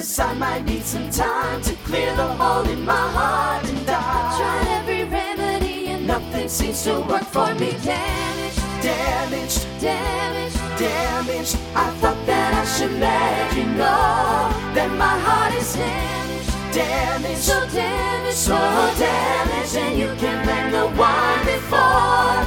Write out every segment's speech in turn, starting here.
'cause I might need some time to clear the hole in my heart and die. I tried every remedy and Nothing seems to work for me. damaged, Damaged, damaged. damaged. I thought that I should let you know that my heart is Damaged, damaged, so damaged, so damaged, and you can blame the one before.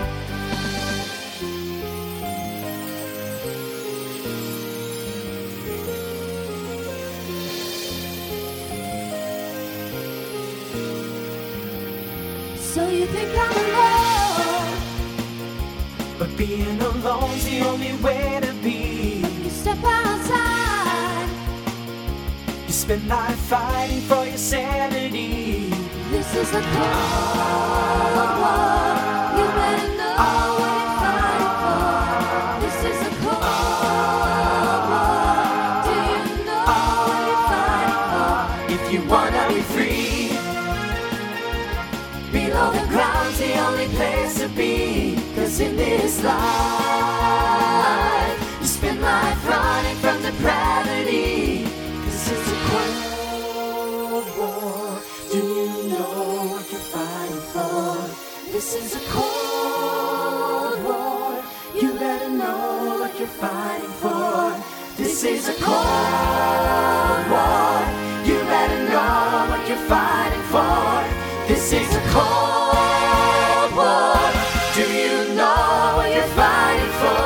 So you think I'm alone? But being alone's the only way to be. You step outside. You spend life fighting for your sanity. This is a cold war. You better know what you're fighting for. This is a cold war. Do you know what you're fighting for? If you wanna be free, below the ground's the only place to be. 'Cause in this life, you spend life running from depravity. This is a cold war. Do you know what you're fighting for? This is a cold war. You better know what you're fighting for. This is a cold war. You better know what you're fighting for. This is a cold war. Do you know what you're fighting for?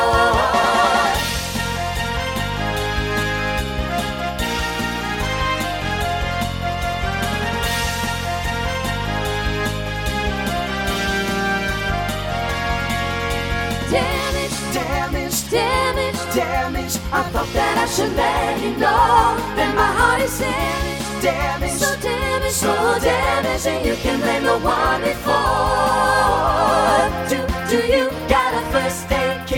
Damaged, Damaged, damaged. damaged. I thought that I should let you know that my heart is damaged, damaged, So damaged, so damaged, and you can blame the one before. Do you got a first aid kit?